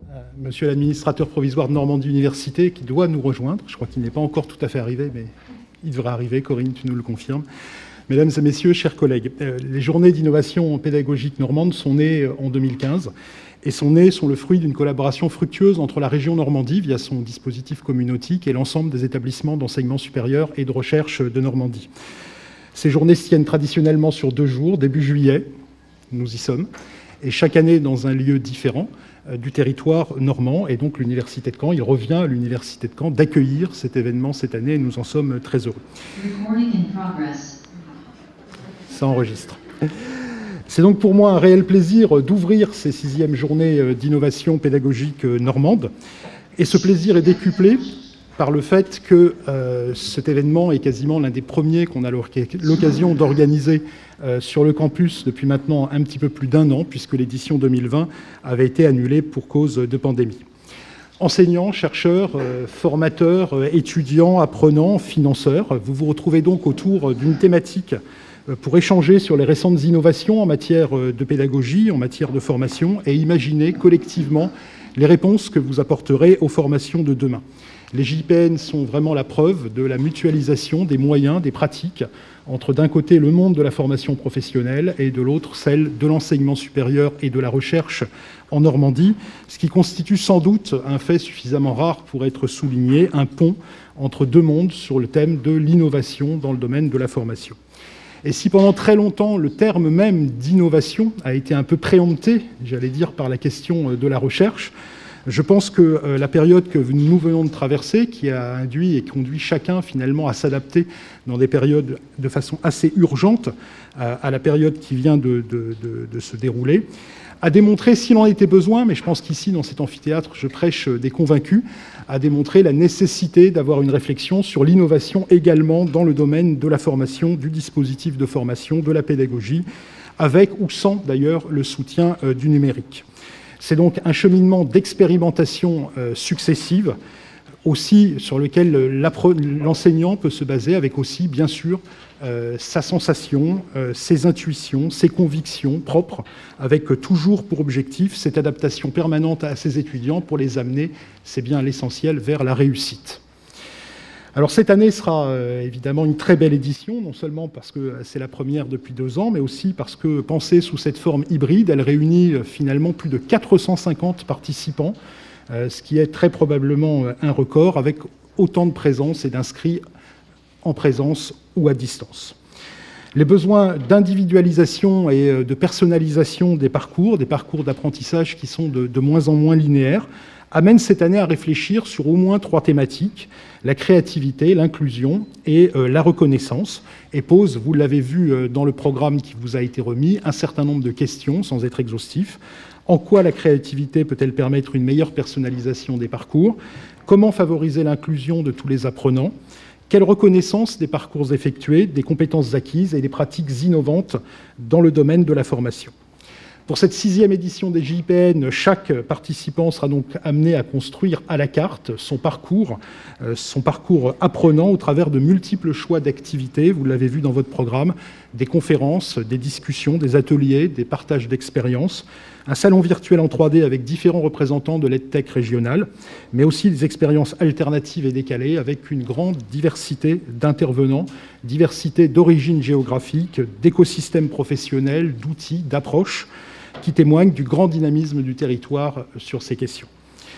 Monsieur l'administrateur provisoire de Normandie Université, qui doit nous rejoindre. Je crois qu'il n'est pas encore tout à fait arrivé, mais il devrait arriver. Corinne, tu nous le confirmes. Mesdames et messieurs, chers collègues, les journées d'innovation pédagogique normande sont nées en 2015 et sont le fruit d'une collaboration fructueuse entre la région Normandie, via son dispositif communautique, et l'ensemble des établissements d'enseignement supérieur et de recherche de Normandie. Ces journées se tiennent traditionnellement sur 2 jours, début juillet, nous y sommes, et chaque année dans un lieu différent du territoire normand, et donc l'Université de Caen. Il revient à l'Université de Caen d'accueillir cet événement cette année, et nous en sommes très heureux. Ça enregistre. C'est donc pour moi un réel plaisir d'ouvrir ces 6e journées d'innovation pédagogique normande, et ce plaisir est décuplé par le fait que cet événement est quasiment l'un des premiers qu'on a l'occasion d'organiser sur le campus depuis maintenant un petit peu plus d'1 an, puisque l'édition 2020 avait été annulée pour cause de pandémie. Enseignants, chercheurs, formateurs, étudiants, apprenants, financeurs, vous vous retrouvez donc autour d'une thématique pour échanger sur les récentes innovations en matière de pédagogie, en matière de formation, et imaginer collectivement les réponses que vous apporterez aux formations de demain. Les JPN sont vraiment la preuve de la mutualisation des moyens, des pratiques, entre d'un côté le monde de la formation professionnelle et de l'autre celle de l'enseignement supérieur et de la recherche en Normandie, ce qui constitue sans doute un fait suffisamment rare pour être souligné, un pont entre 2 mondes sur le thème de l'innovation dans le domaine de la formation. Et si pendant très longtemps le terme même d'innovation a été un peu préempté, j'allais dire, par la question de la recherche, je pense que la période que nous venons de traverser, qui a induit et conduit chacun finalement à s'adapter dans des périodes de façon assez urgente à la période qui vient de se dérouler, a démontré, s'il en était besoin, mais je pense qu'ici, dans cet amphithéâtre, je prêche des convaincus, a démontré la nécessité d'avoir une réflexion sur l'innovation également dans le domaine de la formation, du dispositif de formation, de la pédagogie, avec ou sans d'ailleurs le soutien du numérique. C'est donc un cheminement d'expérimentation successive, aussi sur lequel l'enseignant peut se baser, avec aussi, bien sûr, sa sensation, ses intuitions, ses convictions propres, avec toujours pour objectif cette adaptation permanente à ses étudiants pour les amener, c'est bien l'essentiel, vers la réussite. Alors cette année sera évidemment une très belle édition, non seulement parce que c'est la première depuis 2 ans, mais aussi parce que, pensée sous cette forme hybride, elle réunit finalement plus de 450 participants, ce qui est très probablement un record, avec autant de présence et d'inscrits en présence ou à distance. Les besoins d'individualisation et de personnalisation des parcours d'apprentissage qui sont de moins en moins linéaires, amène cette année à réfléchir sur au moins 3 thématiques, la créativité, l'inclusion et la reconnaissance, et pose, vous l'avez vu dans le programme qui vous a été remis, un certain nombre de questions, sans être exhaustif. En quoi la créativité peut-elle permettre une meilleure personnalisation des parcours? Comment favoriser l'inclusion de tous les apprenants? Quelle reconnaissance des parcours effectués, des compétences acquises et des pratiques innovantes dans le domaine de la formation? Pour cette 6e édition des JPN, chaque participant sera donc amené à construire à la carte son parcours apprenant au travers de multiples choix d'activités. Vous l'avez vu dans votre programme, des conférences, des discussions, des ateliers, des partages d'expériences, un salon virtuel en 3D avec différents représentants de l'EdTech régional, mais aussi des expériences alternatives et décalées avec une grande diversité d'intervenants, diversité d'origines géographiques, d'écosystèmes professionnels, d'outils, d'approches, qui témoignent du grand dynamisme du territoire sur ces questions.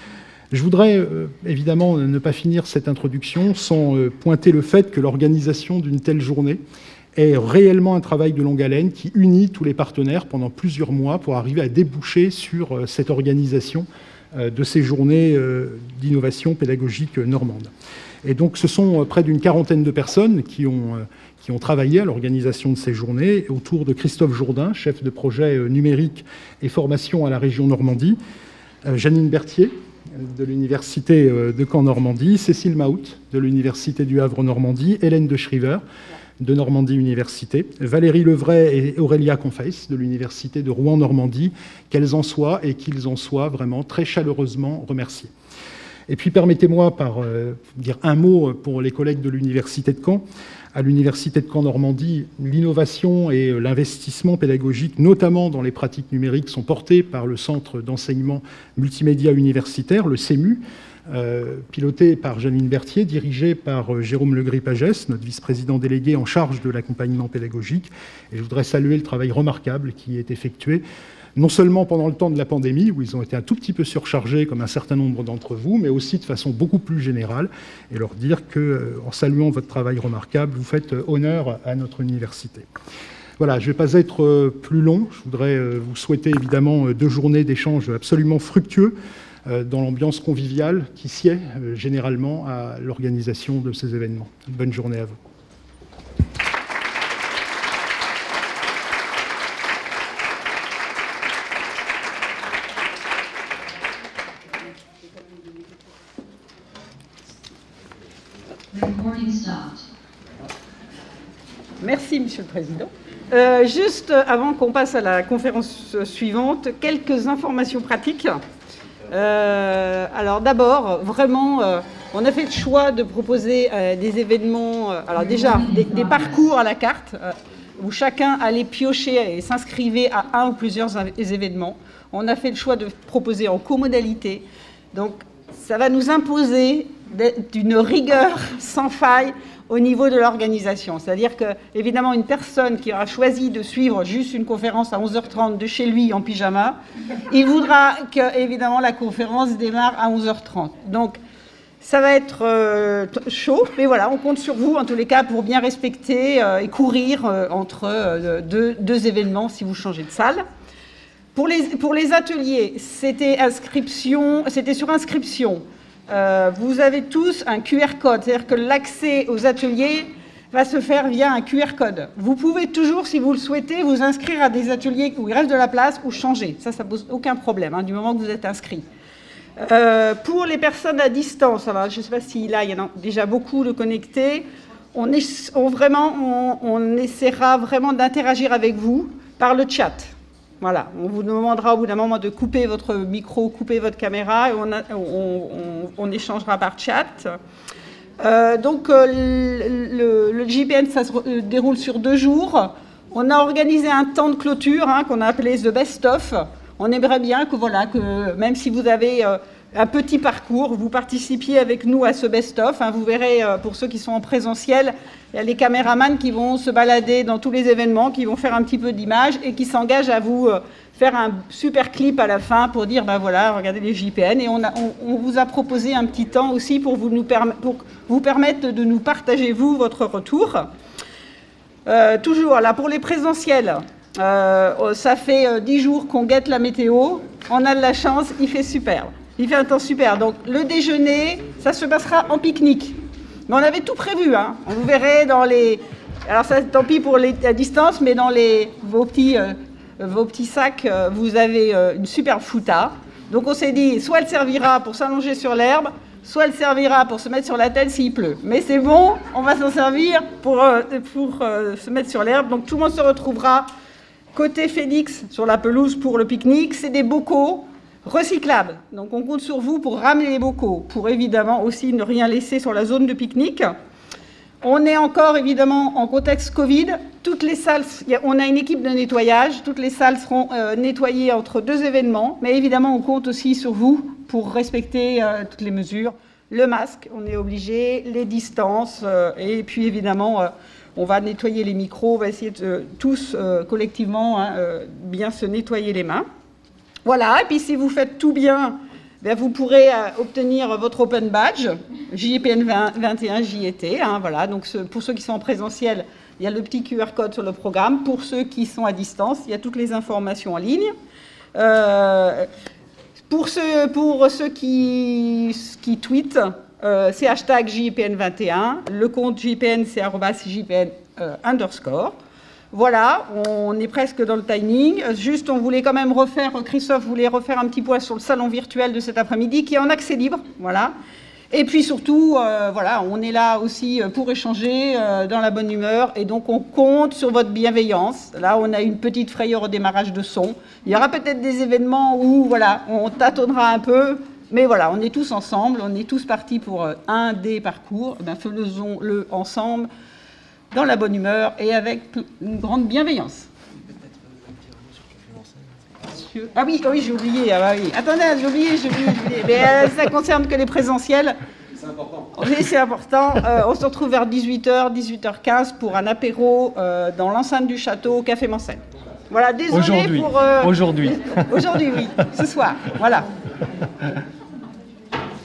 Je voudrais évidemment ne pas finir cette introduction sans pointer le fait que l'organisation d'une telle journée est réellement un travail de longue haleine qui unit tous les partenaires pendant plusieurs mois pour arriver à déboucher sur cette organisation de ces journées d'innovation pédagogique normande. Et donc ce sont près d'une 40aine de personnes qui ont travaillé à l'organisation de ces journées autour de Christophe Jourdain, chef de projet numérique et formation à la région Normandie, Janine Berthier de l'Université de Caen-Normandie, Cécile Mahout de l'Université du Havre-Normandie, Hélène de Schriver de Normandie Université, Valérie Levray et Aurélia Confeis de l'Université de Rouen-Normandie, qu'elles en soient et qu'ils en soient vraiment très chaleureusement remerciés. Et puis permettez-moi par dire un mot pour les collègues de l'Université de Caen. À l'Université de Caen-Normandie, l'innovation et l'investissement pédagogique, notamment dans les pratiques numériques, sont portés par le Centre d'enseignement multimédia universitaire, le CEMU, piloté par Janine Berthier, dirigé par Jérôme Legris-Pagès, notre vice-président délégué en charge de l'accompagnement pédagogique. Et je voudrais saluer le travail remarquable qui est effectué, non seulement pendant le temps de la pandémie, où ils ont été un tout petit peu surchargés, comme un certain nombre d'entre vous, mais aussi de façon beaucoup plus générale, et leur dire qu'en saluant votre travail remarquable, vous faites honneur à notre université. Voilà, je ne vais pas être plus long. Je voudrais vous souhaiter évidemment 2 journées d'échanges absolument fructueux dans l'ambiance conviviale qui sied généralement à l'organisation de ces événements. Bonne journée à vous. Merci, Monsieur le Président. Juste avant qu'on passe à la conférence suivante, quelques informations pratiques. Alors d'abord, vraiment, on a fait le choix de proposer des événements, alors déjà des parcours à la carte, où chacun allait piocher et s'inscrivait à un ou plusieurs événements. On a fait le choix de proposer en comodalité. Donc ça va nous imposer d'une rigueur sans faille au niveau de l'organisation. C'est-à-dire que, évidemment, une personne qui aura choisi de suivre juste une conférence à 11h30 de chez lui en pyjama, il voudra que, évidemment, la conférence démarre à 11h30. Donc, ça va être chaud, mais voilà, on compte sur vous, en tous les cas, pour bien respecter et courir entre deux événements si vous changez de salle. Pour les ateliers, c'était sur inscription. Vous avez tous un QR code, c'est-à-dire que l'accès aux ateliers va se faire via un QR code. Vous pouvez toujours, si vous le souhaitez, vous inscrire à des ateliers où il reste de la place ou changer. Ça pose aucun problème, du moment que vous êtes inscrit. Pour les personnes à distance, alors je ne sais pas si là, il y en a déjà beaucoup de connectés, on essaiera vraiment d'interagir avec vous par le chat. Voilà, on vous demandera au bout d'un moment de couper votre micro, couper votre caméra, et on échangera par chat. Donc le JPN, ça se déroule sur 2 jours. On a organisé un temps de clôture qu'on a appelé The Best Of. On aimerait bien que même si vous avez un petit parcours, vous participiez avec nous à ce best-of. Vous verrez, pour ceux qui sont en présentiel, il y a les caméramans qui vont se balader dans tous les événements, qui vont faire un petit peu d'image et qui s'engagent à vous faire un super clip à la fin pour dire, voilà, regardez les JPN. Et on vous a proposé un petit temps aussi pour vous permettre de nous partager, vous, votre retour. Toujours, là, pour les présentiels, ça fait 10 jours qu'on guette la météo. On a de la chance, il fait super. Il fait un temps super. Donc, le déjeuner, ça se passera en pique-nique. Mais on avait tout prévu. Vous verrez dans les... Alors, ça, tant pis pour la distance, mais dans vos petits sacs, vous avez une superbe fouta. Donc, on s'est dit, soit elle servira pour s'allonger sur l'herbe, soit elle servira pour se mettre sur la tête s'il pleut. Mais c'est bon, on va s'en servir pour se mettre sur l'herbe. Donc, tout le monde se retrouvera côté Félix sur la pelouse pour le pique-nique. C'est des bocaux recyclables. Donc, on compte sur vous pour ramener les bocaux, pour évidemment aussi ne rien laisser sur la zone de pique-nique. On est encore évidemment en contexte Covid. Toutes les salles, on a une équipe de nettoyage. Toutes les salles seront nettoyées entre 2 événements. Mais évidemment, on compte aussi sur vous pour respecter toutes les mesures. Le masque, on est obligé, les distances, et puis évidemment, on va nettoyer les micros. On va essayer de tous collectivement bien se nettoyer les mains. Voilà, et puis si vous faites tout bien, vous pourrez obtenir votre Open Badge, JPN 21 JET. Voilà, donc pour ceux qui sont en présentiel, il y a le petit QR code sur le programme. Pour ceux qui sont à distance, il y a toutes les informations en ligne. Pour ceux qui tweetent, c'est hashtag JPN 21. Le compte JPN, c'est @JPN _. Voilà, on est presque dans le timing. Juste, on voulait quand même Christophe voulait refaire un petit point sur le salon virtuel de cet après-midi, qui est en accès libre, voilà. Et puis surtout, voilà, on est là aussi pour échanger dans la bonne humeur, et donc on compte sur votre bienveillance. Là, on a une petite frayeur au démarrage de son. Il y aura peut-être des événements où, voilà, on tâtonnera un peu, Mais voilà, on est tous ensemble, on est tous partis pour un des parcours. Faisons-le ensemble, dans la bonne humeur et avec une grande bienveillance. Ah oui, j'ai oublié. Ah oui. Attendez, j'ai oublié. Mais ça concerne que les présentiels. C'est important. Oui, c'est important. On se retrouve vers 18h, 18h15 pour un apéro dans l'enceinte du château au Café Mansell. Voilà, désolé Aujourd'hui. pour... Aujourd'hui. Aujourd'hui, oui, ce soir. Voilà.